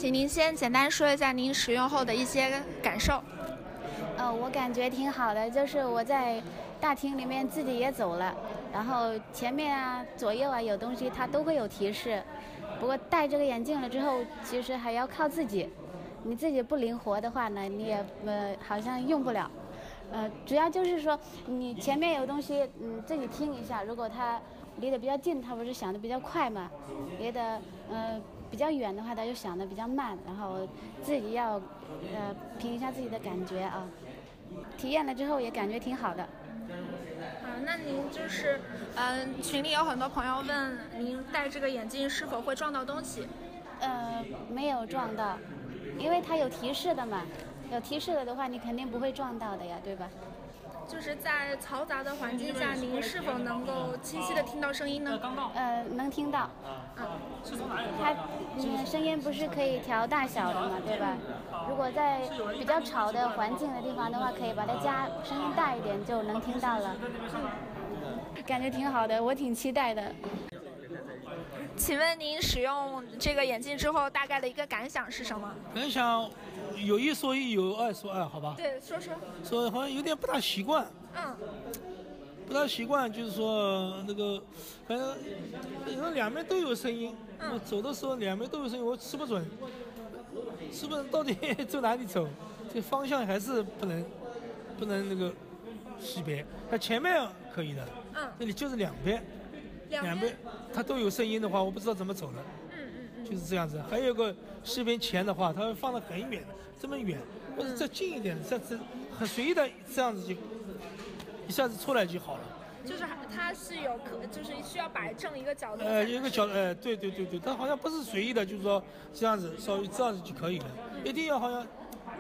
请您先简单说一下您使用后的一些感受。 我感觉挺好的，就是我在大厅里面自己也走了，然后前面啊、左右啊有东西它都会有提示。不过戴这个眼镜了之后，其实还要靠自己，你自己不灵活的话呢，你也好像用不了。主要就是说你前面有东西，自己听一下，如果它离得比较近，它不是响得比较快嘛，离得比较远的话，它就响得比较慢，然后自己要凭一下自己的感觉啊。体验了之后也感觉挺好的。 那您就是群里有很多朋友问您戴这个眼镜是否会撞到东西？ 没有撞到，因为它有提示的嘛，有提示了的话你肯定不会撞到的呀，对吧？ 就是在嘈杂的环境下，您是否能够清晰的听到声音呢？ 能听到。它声音不是可以调大小的嘛，对吧？如果在比较吵的环境的地方的话，可以把它加声音大一点，就能听到了。感觉挺好的，我挺期待的。 请问您使用这个眼镜之后大概的一个感想是什么？ 感想有一说一，有二说二，好吧？ 对，说。 说好像有点不大习惯。不大习惯，就是说那个，反正两边都有声音。我走的时候两边都有声音，我吃不准到底走哪里走，这个方向还是不能那个识别。它前面可以的，那里就是两边它都有声音的话，我不知道怎么走的。就是这样子。还有个视频前的话，它会放得很远，这么远，或者再近一点，这很随意的这样子就一下子出来就好了。 就是它是就是需要摆正一个角度。 一个角度，对，它好像不是随意的，就是说这样子稍微这样子就可以了，一定要好像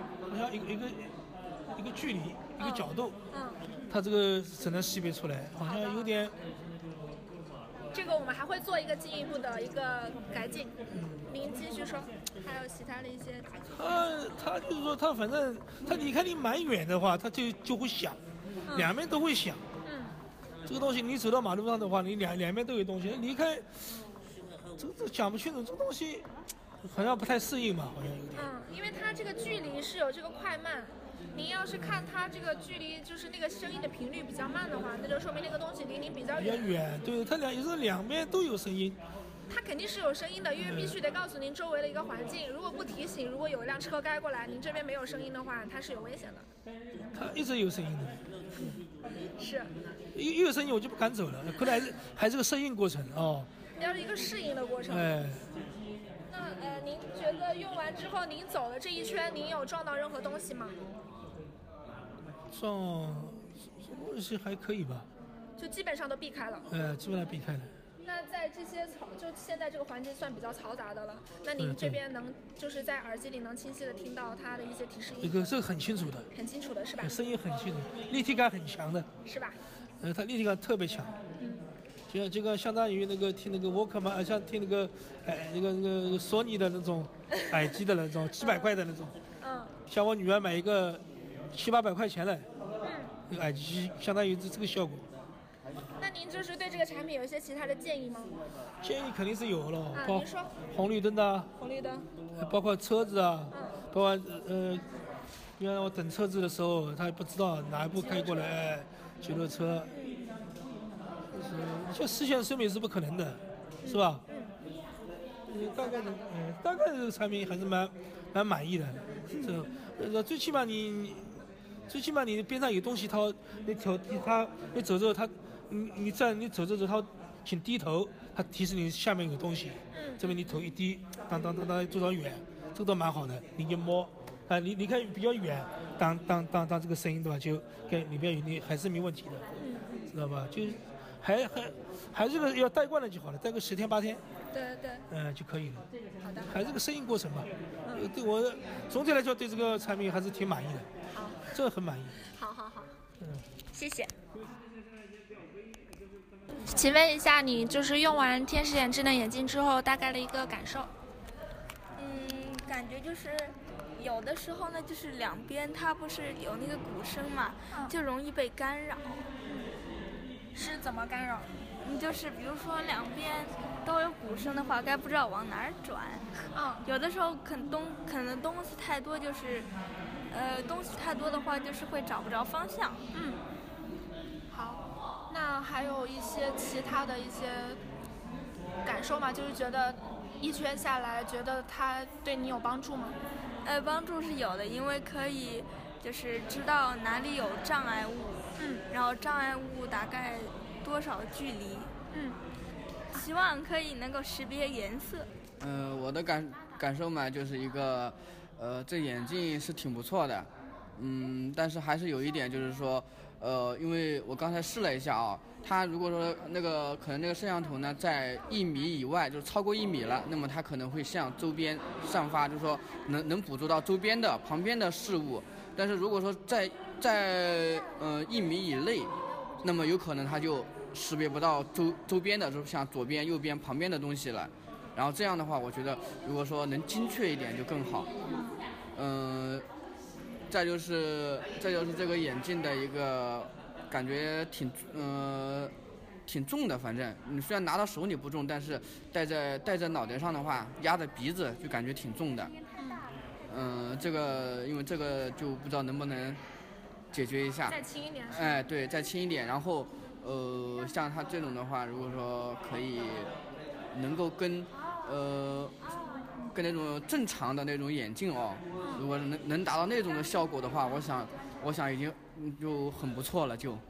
一个距离，一个角度，它这个只能识别出来，好像有点。 这个我们还会做一个进一步的一个改进。您继续说，还有其他的一些。 他就是说，他反正他离开你蛮远的话，他就会响，两边都会响。这个东西你走到马路上的话，你两边都有东西，离开这讲不清楚，这个东西好像不太适应嘛，好像有点。 因为它这个距离是有这个快慢。您要是看它这个距离，就是那个声音的频率比较慢的话，那就说明那个东西离您比较远。 对，它有时候两边都有声音。 它肯定是有声音的，因为必须得告诉您周围的一个环境。如果不提醒，如果有一辆车开过来，您这边没有声音的话，它是有危险的。 它一直有声音的。 是。 一有声音我就不敢走了，可能还是个适应过程哦。 要是一个适应的过程。那您觉得用完之后，您走了这一圈，您有撞到任何东西吗？ 撞东西还可以吧， 就基本上都避开了。 基本上避开了。 那在这些就现在这个环境算比较嘈杂的了，那您这边就是在耳机里能清晰的听到它的一些提示音？ 这个很清楚的。很清楚的是吧？ 声音很清楚，立体感很强的。 是吧？ 它立体感特别强。这个相当于那个听那个Walkman，像听那个那个索尼的那种耳机的那种几百块的那种。像我女儿买一个700-800块钱的，那个耳机相当于这个效果。 那您就是对这个产品有一些其他的建议吗？ 建议肯定是有了， 您说。 红绿灯的。 红绿灯。 包括车子啊，包括因为我等车子的时候，他也不知道哪一步开过来，救护车。就实现审美是不可能的，是吧？大概这个产品还是蛮满意的。最起码你边上有东西，你走着你走着它请低头，它提示你下面有东西，这边你头一低，当多少远，这个都蛮好的，你就摸。离开比较远，当这个声音对吧，就跟里面你还是没问题的，知道吧？就是还这个要戴惯了就好了，戴个10天8天， 对， 就可以了。 好的， 还是个适应过程吧。对我总体来说对这个产品还是挺满意的。 好， 这很满意。 好，谢谢。请问一下，你就是用完天使眼智能眼镜之后，大概的一个感受？ 感觉就是有的时候呢，就是两边它不是有那个鼓声嘛，就容易被干扰。 是怎么干扰？ 就是比如说两边都有鼓声的话，该不知道往哪儿转。有的时候可能东西太多，就是东西太多的话，就是会找不着方向。 好，那还有一些其他的一些感受吗？就是觉得一圈下来，觉得它对你有帮助吗？ 帮助是有的，因为可以就是知道哪里有障碍物，然后障碍物大概多少距离，希望可以能够识别颜色。 我的感受嘛，就是一个，这眼镜是挺不错的，但是还是有一点就是说，因为我刚才试了一下啊，它如果说可能那个摄像头呢在1米以外，就是超过1米了，那么它可能会向周边散发，就是说能捕捉到周边的旁边的事物。但是如果说在1米以内，那么有可能它就识别不到周边的，就是像左边、右边、旁边的东西了。然后这样的话，我觉得如果说能精确一点就更好。再就是这个眼镜的一个感觉挺重的，反正你虽然拿到手里不重，但是戴在脑袋上的话，压着鼻子就感觉挺重的。因为这个就不知道能不能解决一下。 再轻一点。 对，再轻一点。然后像它这种的话，如果说可以能够跟那种正常的那种眼镜如果能达到那种的效果的话，我想已经就很不错了就。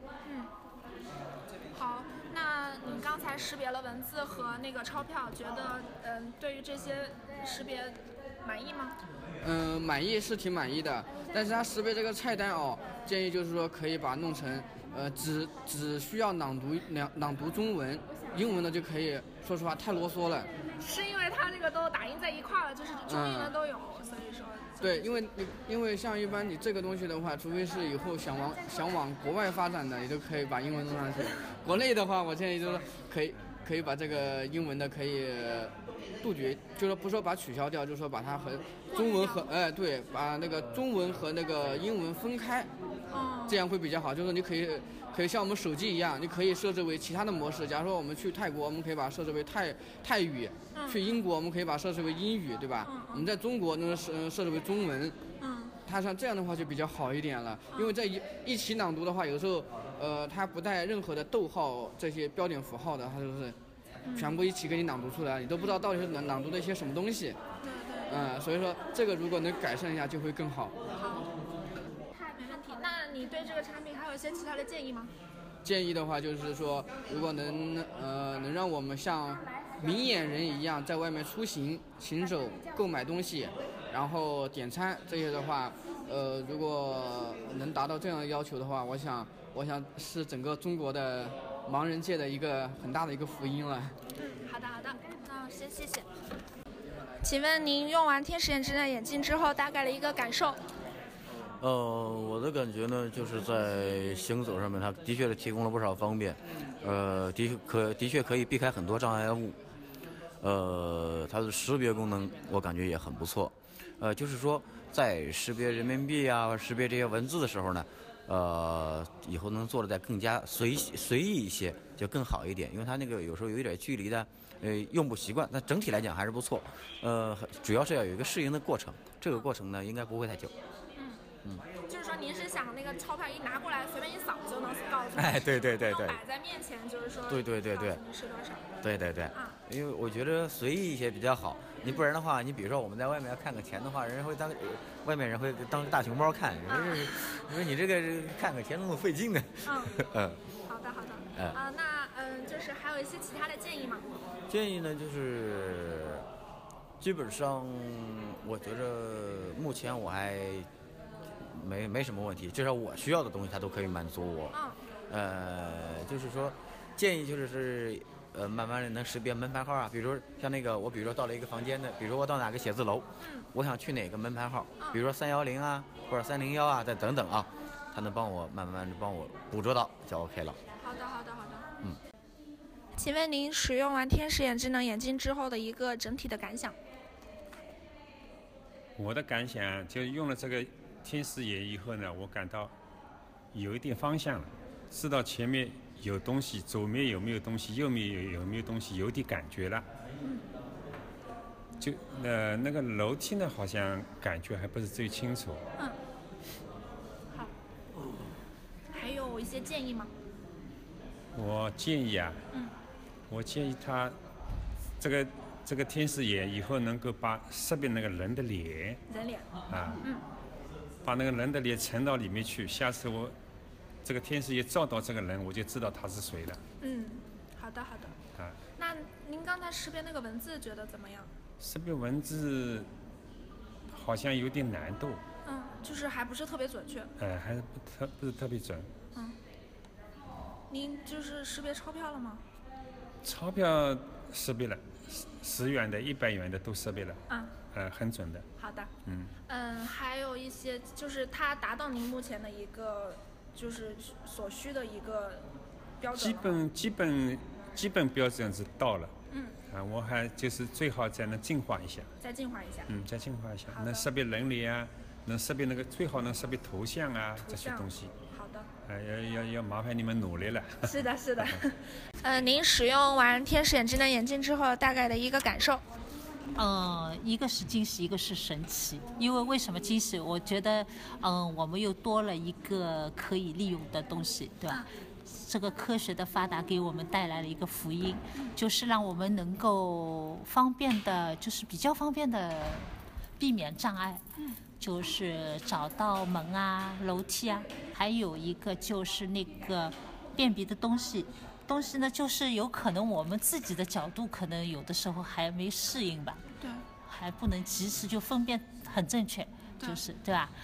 好，那你刚才识别了文字和那个钞票，觉得对于这些识别满意吗？ 满意是挺满意的，但是它识别这个菜单建议就是说可以把它弄成只需要朗读中文，英文的就可以。说实话太啰嗦了。 是因为它这个都打印在一块了，就是中英文都有，所以说。 对，因为像一般你这个东西的话，除非是以后想往国外发展的，你都可以把英文弄上去。国内的话，我建议就是可以把这个英文的可以杜绝，就是不说把它取消掉，就是说把它和中文和对，把那个中文和那个英文分开，这样会比较好。就是你可以像我们手机一样，你可以设置为其他的模式。假如说我们去泰国，我们可以把它设置为泰语；去英国，我们可以把它设置为英语，对吧？我们在中国能设置为中文。它像这样的话就比较好一点了，因为在一起朗读的话，有时候它不带任何的逗号这些标点符号的，它就是全部一起给你朗读出来，你都不知道到底是朗读的一些什么东西。所以说这个如果能改善一下就会更好。 好，没问题。那你对这个产品还有一些其他的建议吗？ 建议的话就是说，如果能让我们像明眼人一样在外面出行、行走、购买东西，然后点餐这些的话，如果能达到这样的要求的话，我想是整个中国的盲人界的一个很大的一个福音了。 好的，那先谢谢。请问您用完天使眼智能眼镜之后，大概的一个感受？ 我的感觉呢，就是在行走上面，它的确提供了不少方便，的确可以避开很多障碍物，它的识别功能我感觉也很不错，就是说在识别人民币啊、识别这些文字的时候呢，以后能做得再更加随意一些，就更好一点，因为它那个有时候有一点距离的，用不习惯，但整体来讲还是不错，主要是要有一个适应的过程，这个过程呢应该不会太久。 就是说您是想那个钞票一拿过来随便一扫就能告诉你， 对， 摆在面前就是说对， 告诉你是多少。 对，因为我觉得随意一些比较好，你不然的话，你比如说我们在外面要看个钱的话，外面人会当大熊猫看，你说你这个看个钱那么费劲呢。 好的。那就是还有一些其他的建议吗？ 建议呢就是基本上我觉着目前我还没什么问题，至少我需要的东西它都可以满足我。就是说建议就是慢慢的能识别门牌号啊，比如说像那个我比如说到了一个房间的，比如说我到哪个写字楼，我想去哪个门牌号，比如说310啊或者301啊，再等等啊，它能慢慢的帮我捕捉到就 OK 了。 好的。请问您使用完天使眼智能眼镜之后的一个整体的感想？ 我的感想就用了这个天使眼以后呢，我感到有一点方向了，知道前面有东西，左面有没有东西，右面有没有东西，有点感觉了。就那个楼梯呢，好像感觉还不是最清楚。 好。还有一些建议吗？ 我建议啊，我建议他这个天使眼以后能够把识别那个人的脸，把那个人的脸沉到里面去。下次我这个天使眼照到这个人，我就知道他是谁了。 好的。那您刚才识别那个文字觉得怎么样？ 识别文字好像有点难度。 就是还不是特别准确。 还是不是特别准。 您就是识别钞票了吗？ 钞票识别了，10元的、100元的都识别了。很准的。 好的。还有一些就是它达到您目前的一个就是所需的一个标准。基本标准是到了。我还就是最好再能进化一下。 再进化一下。 再进化一下，能识别人脸啊，能识别那个最好能识别头像啊这些东西。 好的。 要麻烦你们努力了。 是的。您使用完天使眼智能眼镜之后，大概的一个感受？ 一个是惊喜，一个是神奇。因为什么惊喜？我觉得，我们又多了一个可以利用的东西，对吧？这个科学的发达给我们带来了一个福音，就是让我们能够比较方便的避免障碍。就是找到门啊、楼梯啊，还有一个就是那个便秘的东西呢，就是有可能我们自己的角度可能有的时候还没适应吧， 对， 还不能及时就分辨很正确，就是对吧？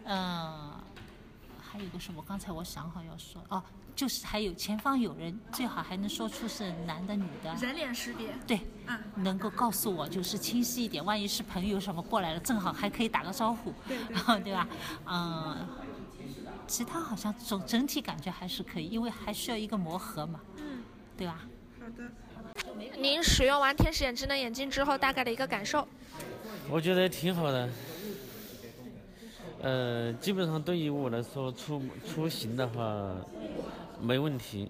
还有一个什么？刚才我想好要说就是还有前方有人，最好还能说出是男的女的。 人脸识别。 对，能够告诉我就是清晰一点，万一是朋友什么过来了，正好还可以打个招呼，对吧？其他好像整体感觉还是可以，因为还需要一个磨合嘛，对吧？ 好的。您使用完天使眼智能眼镜之后，大概的一个感受？ 我觉得挺好的。基本上对于我来说，出行的话没问题。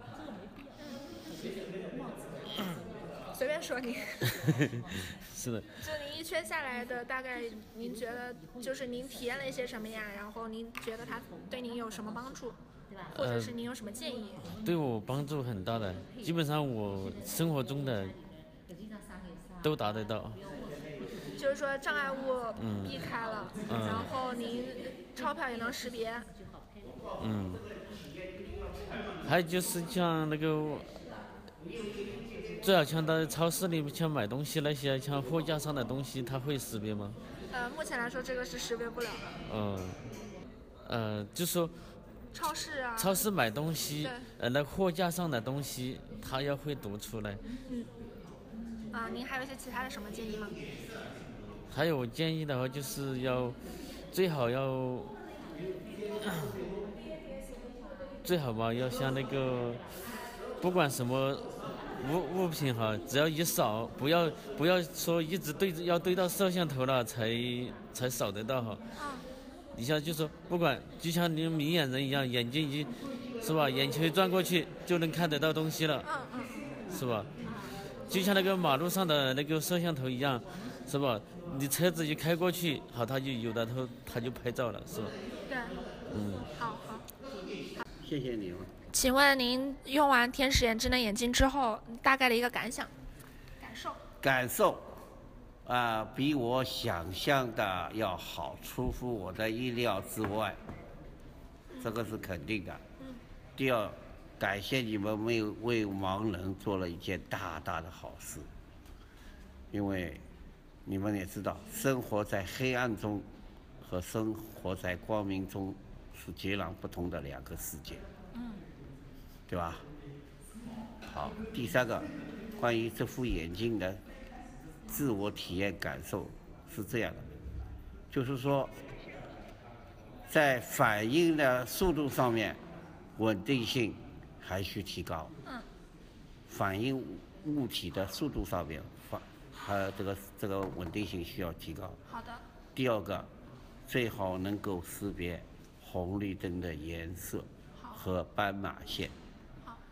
随便说你。 是的。 就您一圈下来的，大概您觉得就是您体验了一些什么呀？然后您觉得它对您有什么帮助，或者是您有什么建议？ 对我帮助很大的，基本上我生活中的都达得到。 就是说障碍物避开了，然后您钞票也能识别。 还有就是像那个，最好像到超市里像买东西那些，像货架上的东西，它会识别吗？ 目前来说这个是识别不了的。就说超市买东西，那货架上的东西，它要会读出来。 您还有一些其他的什么建议吗？ 还有我建议的话，就是最好要像那个，不管什么物品哈，只要一扫，不要说一直要对到摄像头了才扫得到哈。你像就说不管，就像你明眼人一样，眼睛是吧，眼球转过去就能看得到东西了，是吧？就像那个马路上的那个摄像头一样，是吧？你车子一开过去，好，它就有的头，它就拍照了，是吧？ 对。好。 谢谢你。 请问您用完天使眼智能眼镜之后，大概的一个感受？ 感受，比我想象的要好，出乎我的意料之外，这个是肯定的。第二，感谢你们为盲人做了一件大大的好事，因为你们也知道，生活在黑暗中和生活在光明中是截然不同的两个世界，对吧？好，第三个，关于这副眼镜的自我体验感受是这样的，就是说，在反应的速度上面，稳定性还需提高。反应物体的速度上面，这个稳定性需要提高。 好的。 第二个，最好能够识别红绿灯的颜色和斑马线。 好。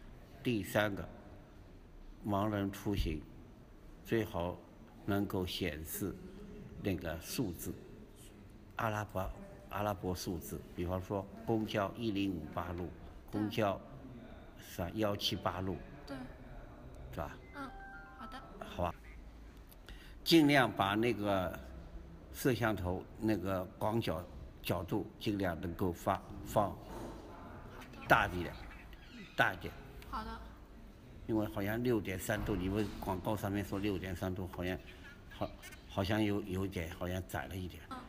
第3个，盲人出行最好能够显示那个数字，阿拉伯数字，比方说公交1058路，公交178路， 对， 是吧？ 好的。 好吧，尽量把那个摄像头那个广角度尽量能够放大一点，大一点。 好的。 因为好像6.3度，你们广告上面说6.3度，好像有点好像窄了一点。